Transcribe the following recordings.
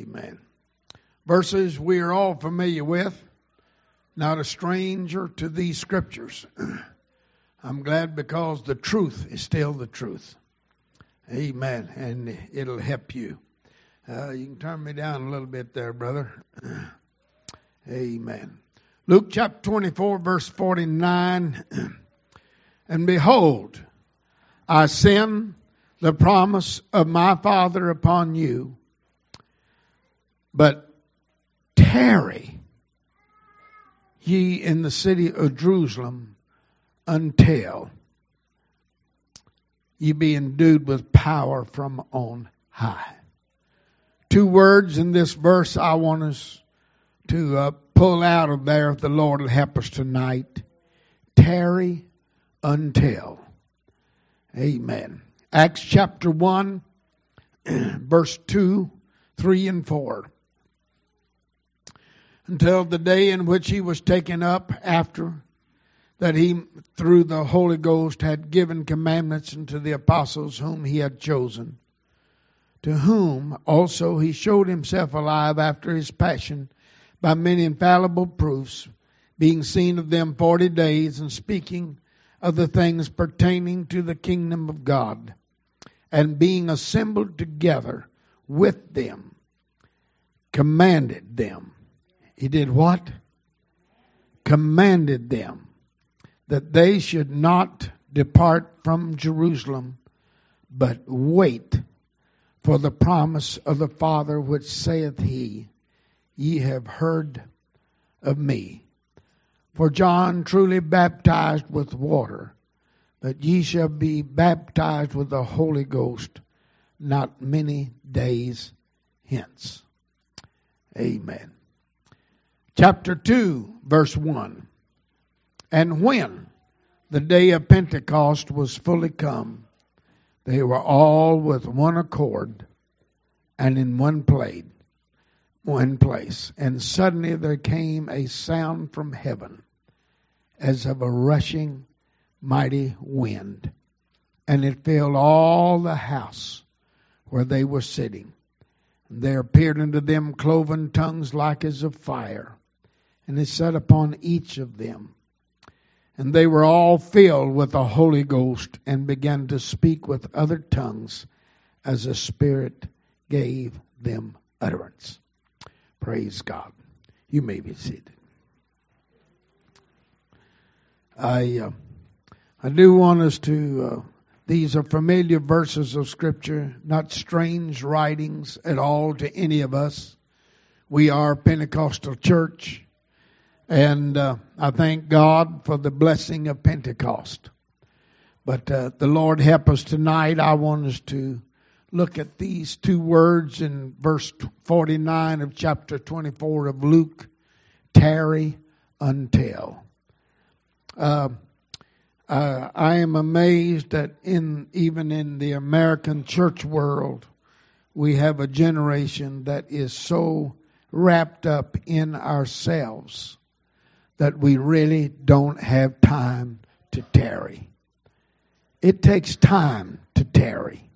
Amen. Verses we are all familiar with, not a stranger to these scriptures. I'm glad because the truth is still the truth. Amen. And it'll help you. You can turn me down a little bit there, brother. Amen. Luke chapter 24, verse 49. And behold, I send the promise of my Father upon you, but tarry ye in the city of Jerusalem until ye be endued with power from on high. Two words in this verse I want us to pull out of there, if the Lord will help us tonight. Tarry until. Amen. Acts chapter 1, verse 2, 3, and 4. Until the day in which he was taken up, after that he, through the Holy Ghost, had given commandments unto the apostles whom he had chosen, to whom also he showed himself alive after his passion by many infallible proofs, being seen of them 40 days, and speaking of the things pertaining to the kingdom of God, and being assembled together with them, commanded them. He did what? Commanded them that they should not depart from Jerusalem, but wait for the promise of the Father, which saith he, ye have heard of me. For John truly baptized with water, but ye shall be baptized with the Holy Ghost not many days hence. Amen. Chapter 2, verse 1. And when the day of Pentecost was fully come, they were all with one accord and in one place. And suddenly there came a sound from heaven as of a rushing mighty wind, and it filled all the house where they were sitting. And there appeared unto them cloven tongues like as of fire, and it sat upon each of them. And they were all filled with the Holy Ghost, and began to speak with other tongues as the Spirit gave them utterance. Praise God. You may be seated. I do want us to, these are familiar verses of Scripture, not strange writings at all to any of us. We are a Pentecostal church. And I thank God for the blessing of Pentecost. But the Lord help us tonight. I want us to look at these two words in verse 49 of chapter 24 of Luke. Tarry until. I am amazed that even in the American church world, we have a generation that is so wrapped up in ourselves that we really don't have time to tarry. It takes time to tarry.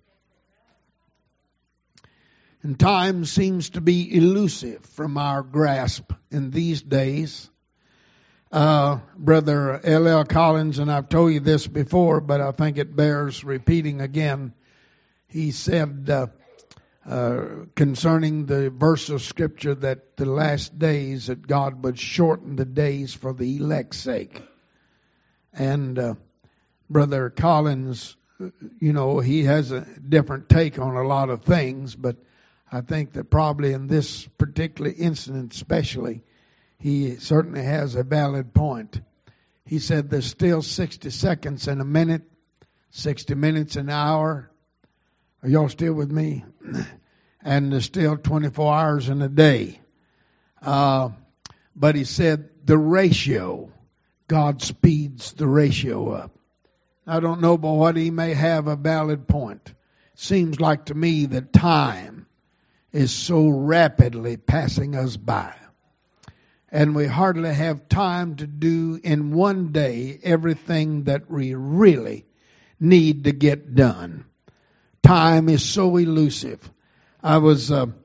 And time seems to be elusive from our grasp in these days. Brother L.L. Collins, and I've told you this before, but I think it bears repeating again. He said concerning the verse of Scripture that the last days that God would shorten the days for the elect's sake. And Brother Collins, he has a different take on a lot of things, but I think that probably in this particular incident especially, he certainly has a valid point. He said there's still 60 seconds in a minute, 60 minutes an hour. Are y'all still with me? And there's still 24 hours in a day. But he said the ratio, God speeds the ratio up. I don't know but what he may have a valid point. Seems like to me that time is so rapidly passing us by. And we hardly have time to do in one day everything that we really need to get done. Time is so elusive. I was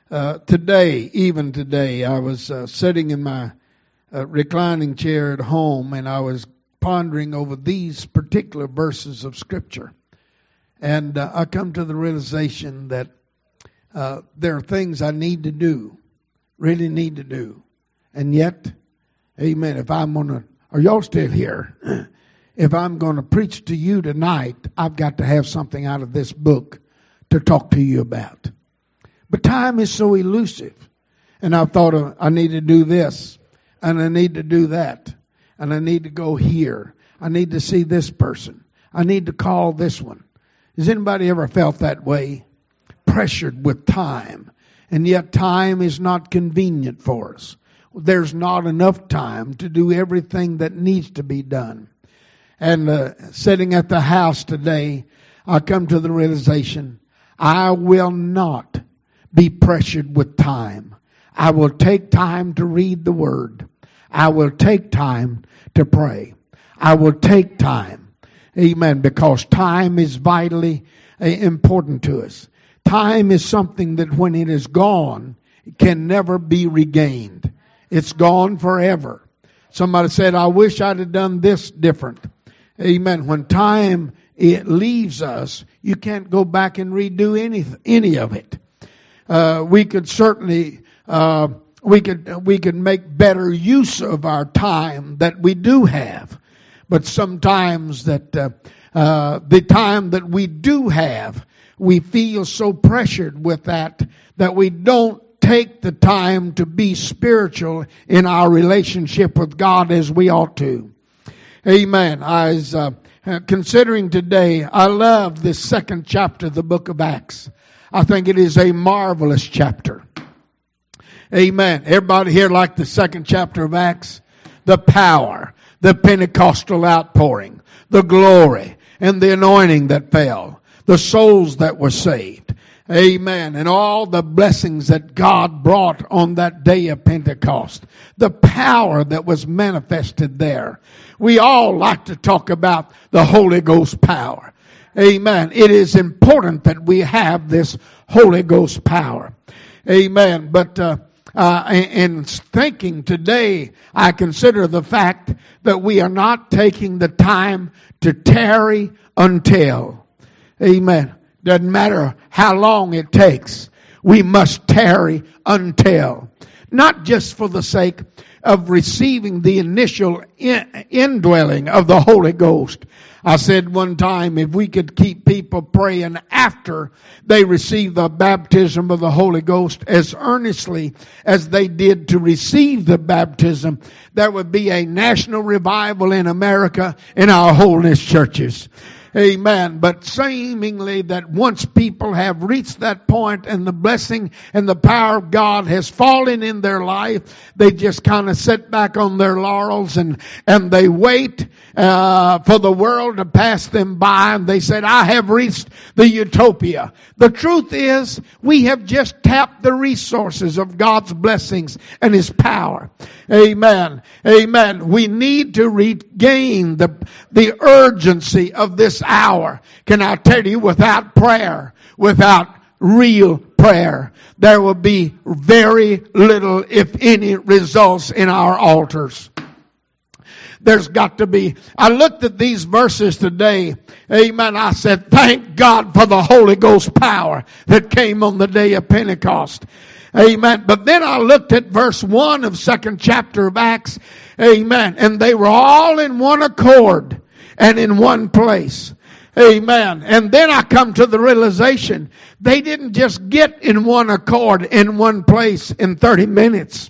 Even today, I was sitting in my reclining chair at home, and I was pondering over these particular verses of Scripture. And I come to the realization that there are things I need to do, really need to do. And yet, amen, if I'm going to, are y'all still here? If I'm going to preach to you tonight, I've got to have something out of this book to talk to you about. But time is so elusive. And I thought I need to do this, and I need to do that, and I need to go here. I need to see this person. I need to call this one. Has anybody ever felt that way? Pressured with time. And yet time is not convenient for us. There's not enough time to do everything that needs to be done. And sitting at the house today, I come to the realization, I will not be pressured with time. I will take time to read the Word. I will take time to pray. I will take time. Amen. Because time is vitally important to us. Time is something that when it is gone, it can never be regained. It's gone forever. Somebody said, I wish I'd have done this different. Amen. When time it leaves us, you can't go back and redo any of it. We could certainly we could make better use of our time that we do have, but sometimes that the time that we do have, we feel so pressured with that we don't take the time to be spiritual in our relationship with God as we ought to. Amen. I was considering today, I love this second chapter of the book of Acts. I think it is a marvelous chapter. Amen. Everybody here like the second chapter of Acts? The power, the Pentecostal outpouring, the glory, and the anointing that fell, the souls that were saved. Amen. And all the blessings that God brought on that day of Pentecost. The power that was manifested there. We all like to talk about the Holy Ghost power. Amen. It is important that we have this Holy Ghost power. Amen. But in thinking today, I consider the fact that we are not taking the time to tarry until. Amen. Doesn't matter how long it takes. We must tarry until. Not just for the sake of receiving the initial indwelling of the Holy Ghost. I said one time, if we could keep people praying after they receive the baptism of the Holy Ghost as earnestly as they did to receive the baptism, there would be a national revival in America in our holiness churches. Amen. But seemingly that once people have reached that point and the blessing and the power of God has fallen in their life, they just kind of sit back on their laurels and they wait for the world to pass them by, and they said, I have reached the utopia. The truth is, we have just tapped the resources of God's blessings and His power. Amen. Amen. We need to regain the urgency of this hour. Can I tell you, without prayer, without real prayer, there will be very little, if any, results in our altars. There's got to be. I looked at these verses today. Amen. I said, thank God for the Holy Ghost power that came on the day of Pentecost. Amen. But then I looked at verse 1 of second chapter of Acts. Amen. And they were all in one accord and in one place. Amen. And then I come to the realization, they didn't just get in one accord in one place in 30 minutes.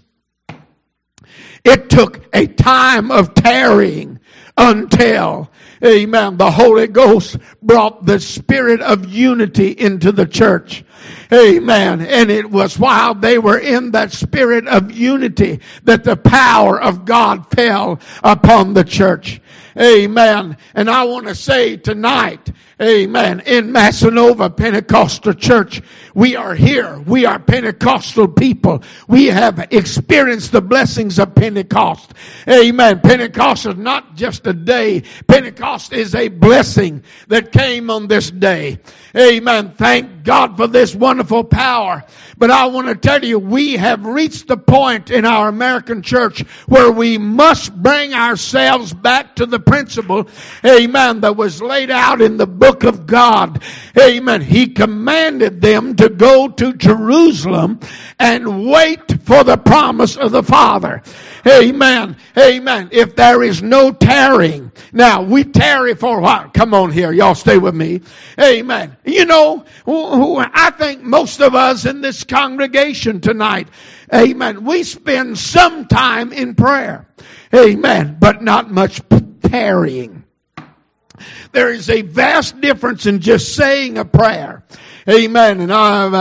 It took a time of tarrying until, amen, the Holy Ghost brought the spirit of unity into the church. Amen. And it was while they were in that spirit of unity that the power of God fell upon the church. Amen. And I want to say tonight, amen, in Massanova Pentecostal Church, we are here. We are Pentecostal people. We have experienced the blessings of Pentecost. Amen. Pentecost is not just a day. Pentecost is a blessing that came on this day. Amen. Thank God for this wonderful power. But I want to tell you, we have reached the point in our American church where we must bring ourselves back to the principle, amen, that was laid out in the book of God. Amen. He commanded them to go to Jerusalem and wait for the promise of the Father. Amen. Amen. If there is no tarrying. Now, we tarry for a while. Come on here. Y'all stay with me. Amen. You know, I think most of us in this congregation tonight, amen, we spend some time in prayer. Amen. But not much tarrying. There is a vast difference in just saying a prayer. Amen. And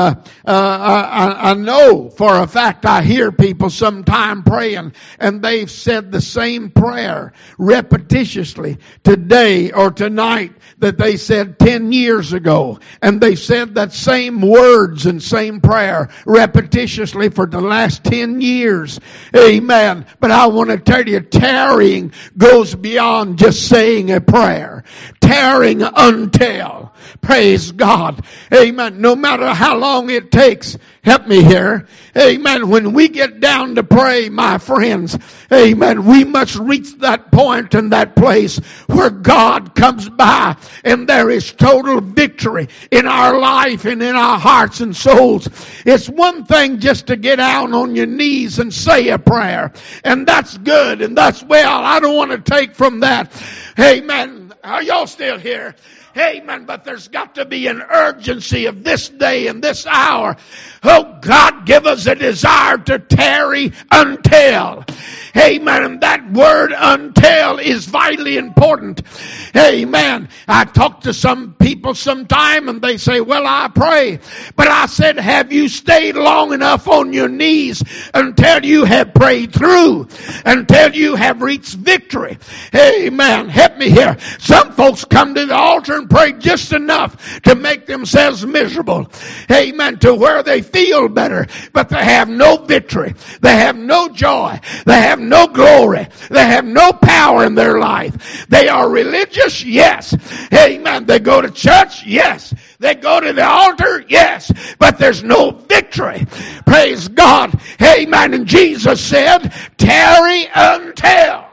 I know for a fact I hear people sometime praying and they've said the same prayer repetitiously today or tonight that they said 10 years ago. And they said that same words and same prayer repetitiously for the last 10 years. Amen. But I want to tell you, tarrying goes beyond just saying a prayer. Tarrying until. Praise God. Amen. No matter how long it takes. Help me here. Amen. When we get down to pray, my friends, amen, we must reach that point and that place where God comes by and there is total victory in our life and in our hearts and souls. It's one thing just to get down on your knees and say a prayer. And that's good and that's well. I don't want to take from that. Amen. Are y'all still here? Amen. But there's got to be an urgency of this day and this hour. Oh, God, give us a desire to tarry until. Amen. And that word until is vitally important. Amen. I talk to some people sometime and they say, well, I pray. But I said, have you stayed long enough on your knees until you have prayed through? Until you have reached victory? Amen. Help me here. Some folks come to the altar and pray just enough to make themselves miserable. Amen. To where they feel better. But they have no victory. They have no joy. They have no glory. They have no power in their life. They are religious, yes. Amen. They go to church, yes. They go to the altar, yes. But there's no victory. Praise God. Amen. And Jesus said, tarry until.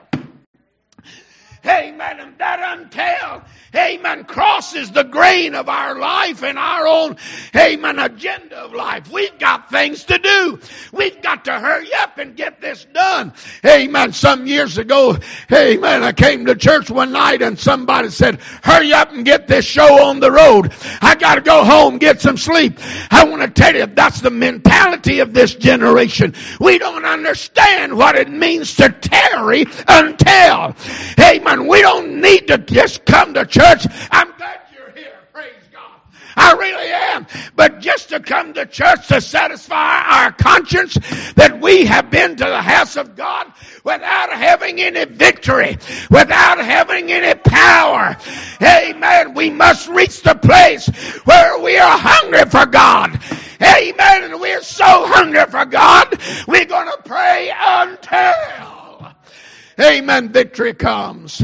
Amen. And that until, amen, crosses the grain of our life and our own, amen, agenda of life. We've got things to do. We've got to hurry up and get this done. Amen. Some years ago, amen, I came to church one night and somebody said, hurry up and get this show on the road. I got to go home, get some sleep. I want to tell you, that's the mentality of this generation. We don't understand what it means to tarry until. Amen. We don't need to just come to church. I'm glad you're here. Praise God. I really am. But just to come to church to satisfy our conscience that we have been to the house of God without having any victory, without having any power. Amen. We must reach the place where we are hungry for God. Amen. And we're so hungry for God, we're going to pray until. Amen. Victory comes.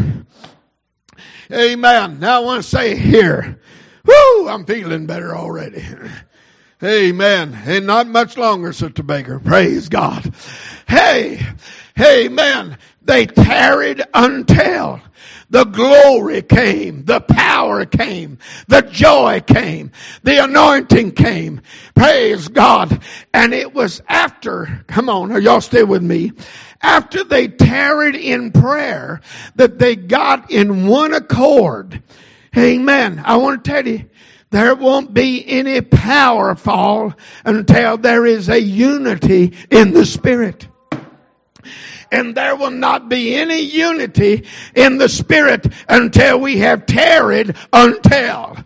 Amen. Now I want to say here, whoo, I'm feeling better already. Amen. And not much longer, Sister Baker. Praise God. Hey, amen. They tarried until the glory came, the power came, the joy came, the anointing came. Praise God. And it was after, come on, are y'all still with me? After they tarried in prayer, that they got in one accord. Amen. I want to tell you, there won't be any power fall until there is a unity in the Spirit. And there will not be any unity in the Spirit until we have tarried until.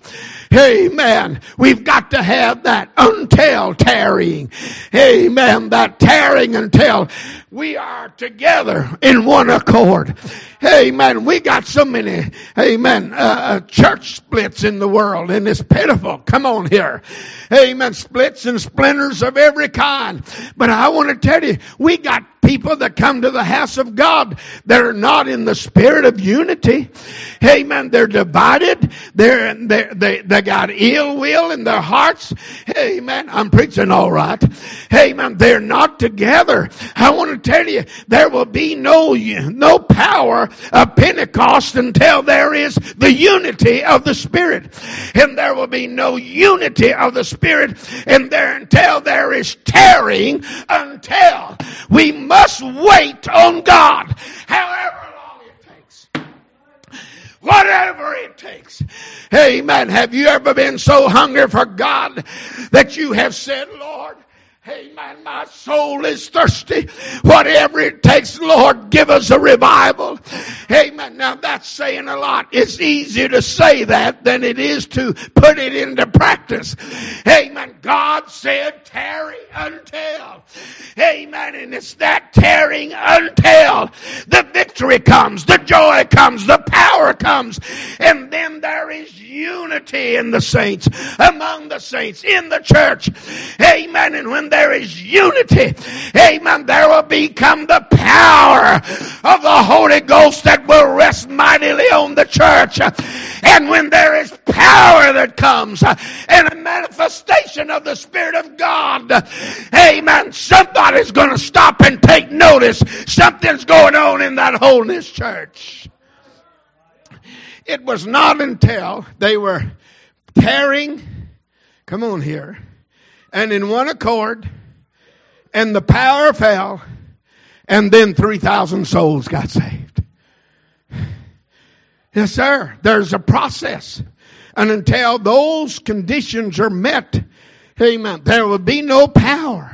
Amen. We've got to have that until tarrying. Amen. That tarrying until we are together in one accord. Amen. We got so many, amen, church splits in the world, and it's pitiful. Come on here. Amen. Splits and splinters of every kind. But I want to tell you, we got people that come to the house of God that are not in the spirit of unity. Amen. They're divided. They got ill will in their hearts. Amen. I'm preaching all right. Amen. They're not together. I want to tell you, there will be no power of Pentecost until there is the unity of the Spirit. And there will be no unity of the Spirit until there is tarrying until. We must wait on God. However long it takes. Whatever it takes. Amen. Have you ever been so hungry for God that you have said, Lord, amen, my soul is thirsty. Whatever it takes, Lord, give us a revival. Amen. Now that's saying a lot. It's easier to say that than it is to put it into practice. Amen. God said, tarry until. Amen. And it's that tarrying until the victory comes, the joy comes, the power comes. And then there is unity in the saints, among the saints, in the church. Amen. And when there is unity, amen, there will become the power of the Holy Ghost that will rest mightily on the church. And when there is power that comes and a manifestation of the Spirit of God, amen, somebody's going to stop and take notice. Something's going on in that holiness church. It was not until they were tarrying, come on here, and in one accord, and the power fell, and then 3,000 souls got saved. Yes, sir. There's a process. And until those conditions are met, amen, there will be no power.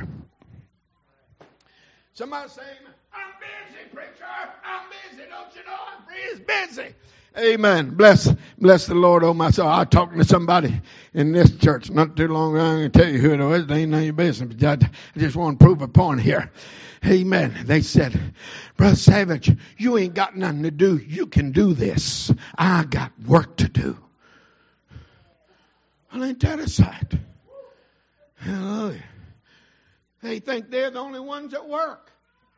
Somebody say, I'm busy, preacher. I'm busy. Don't you know I'm busy? Amen. Bless the Lord, oh my soul. I was talking to somebody in this church not too long ago. I'm going to tell you who it was. It ain't none of your business. But I just want to prove a point here. Amen. They said, Brother Savage, you ain't got nothing to do. You can do this. I got work to do. Well, ain't that a sight? Hallelujah. They think they're the only ones that work.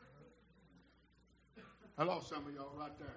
I lost some of y'all right there.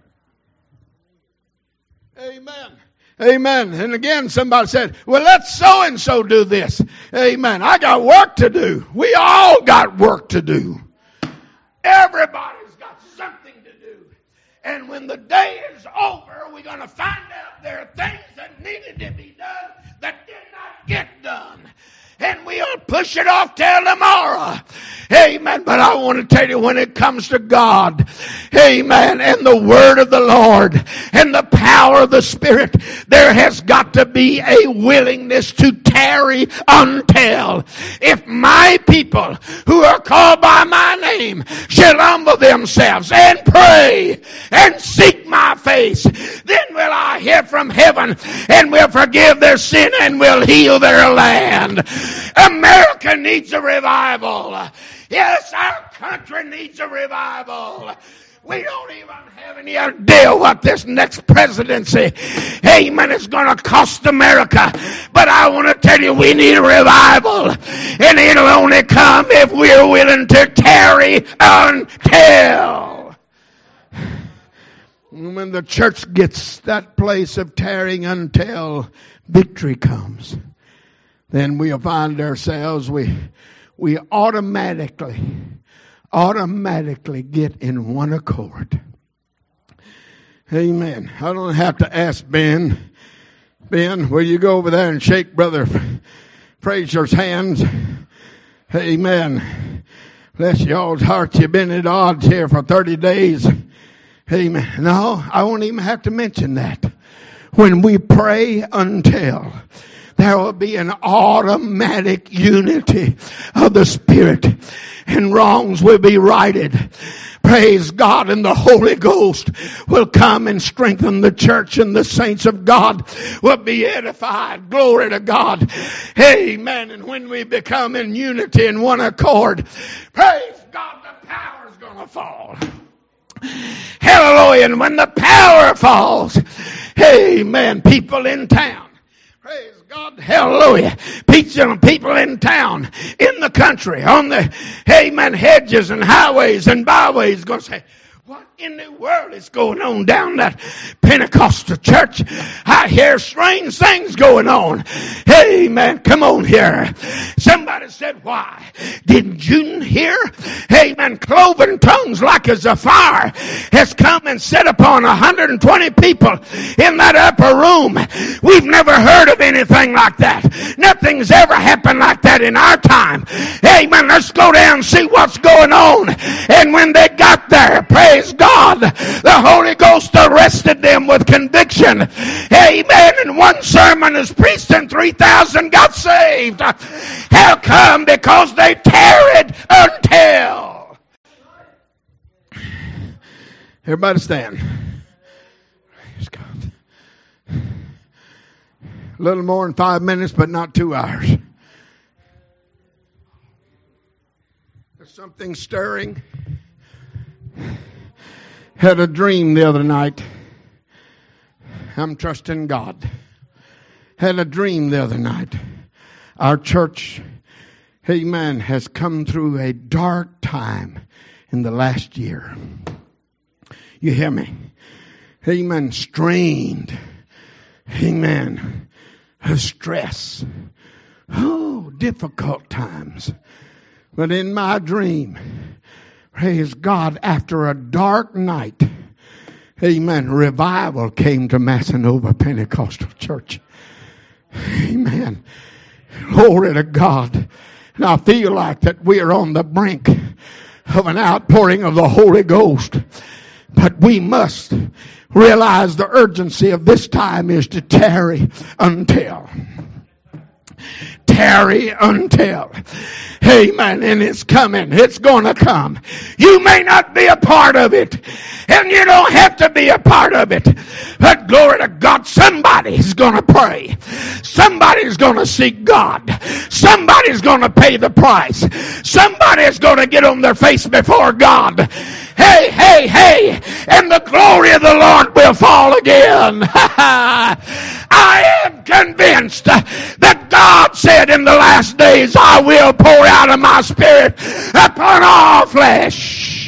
Amen. Amen. And again, somebody said, well, let so-and-so do this. Amen. I got work to do. We all got work to do. Everybody's got something to do. And when the day is over, we're going to find out there are things that needed to be done that did not get done. And we'll push it off till tomorrow. Amen. But I want to tell you, when it comes to God, amen, and the word of the Lord and the power of the Spirit, there has got to be a willingness to tarry until. If my people who are called by my name shall humble themselves and pray and seek my face, then will I hear from heaven and will forgive their sin and will heal their land. America needs a revival. Yes, our country needs a revival. We don't even have any idea what this next presidency, amen, is going to cost America. But I want to tell you, we need a revival. And it'll only come if we're willing to tarry until. When the church gets that place of tarrying until victory comes, then we'll find ourselves, we automatically get in one accord. Amen. I don't have to ask Ben, will you go over there and shake Brother Fraser's hands? Amen. Bless y'all's hearts. You've been at odds here for 30 days. Amen. No, I won't even have to mention that. When we pray until, there will be an automatic unity of the Spirit, and wrongs will be righted. Praise God, and the Holy Ghost will come and strengthen the church, and the saints of God will be edified. Glory to God. Amen. And when we become in unity and one accord, praise God, the power is going to fall. Hallelujah. And when the power falls, amen, people in town, praise God, hallelujah, people in town, in the country, on the, amen, hedges and highways and byways, going to say, what in the world is going on down that Pentecostal church? I hear strange things going on. Amen. Come on here. Somebody said, why? Didn't you hear? Amen. Cloven tongues like as a fire has come and set upon 120 people in that upper room. We've never heard of anything like that. Nothing's ever happened like that in our time. Amen. Let's go down and see what's going on. And when they got there, praise God, the Holy Ghost arrested them with conviction. Amen. And one sermon is preached and 3,000 got saved. How come? Because they tarried until. Everybody stand. Praise God. A little more than 5 minutes, but not 2 hours. There's something stirring. Had a dream the other night. I'm trusting God. Had a dream the other night. Our church, amen, has come through a dark time in the last year. You hear me? Amen. Strained. Amen. Stress. Oh, difficult times. But in my dream, praise God, after a dark night, amen, revival came to Massanova Pentecostal Church. Amen. Glory to God. And I feel like that we are on the brink of an outpouring of the Holy Ghost. But we must realize the urgency of this time is to tarry until. Tarry until. Amen. And it's coming. It's going to come. You may not be a part of it. And you don't have to be a part of it. But glory to God, somebody's going to pray. Somebody's going to seek God. Somebody's going to pay the price. Somebody's going to get on their face before God. Hey, hey, hey. And the glory of the Lord will fall again. I am convinced that God said in the last days, I will pour out of my Spirit upon all flesh.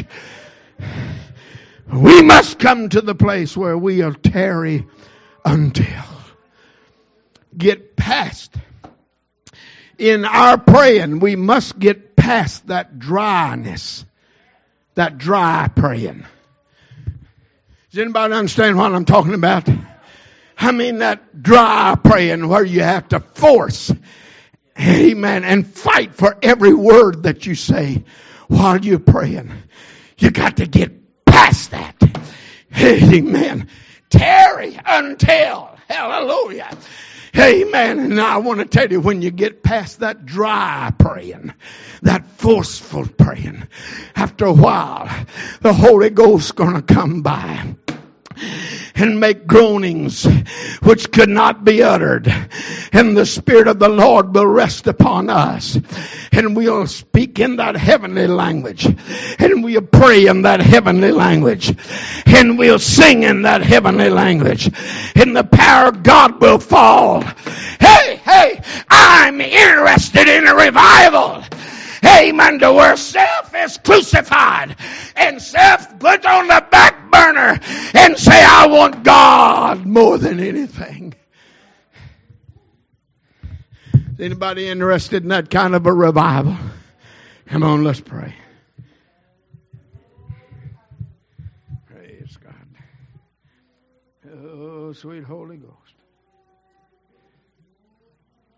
We must come to the place where we will tarry until. Get past. In our praying, we must get past that dryness. That dry praying. Does anybody understand what I'm talking about? I mean that dry praying where you have to force, amen, and fight for every word that you say while you're praying. You got to get past that. Amen. Tarry until. Hallelujah. Amen. And I want to tell you, when you get past that dry praying, that forceful praying, after a while, the Holy Ghost's going to come by and make groanings which could not be uttered. And the Spirit of the Lord will rest upon us. And we'll speak in that heavenly language. And we'll pray in that heavenly language. And we'll sing in that heavenly language. And the power of God will fall. Hey, hey, I'm interested in a revival. Amen. To where self is crucified and self put on the back burner and say, I want God more than anything. Is anybody interested in that kind of a revival? Come on, let's pray. Praise God. Oh, sweet Holy Ghost.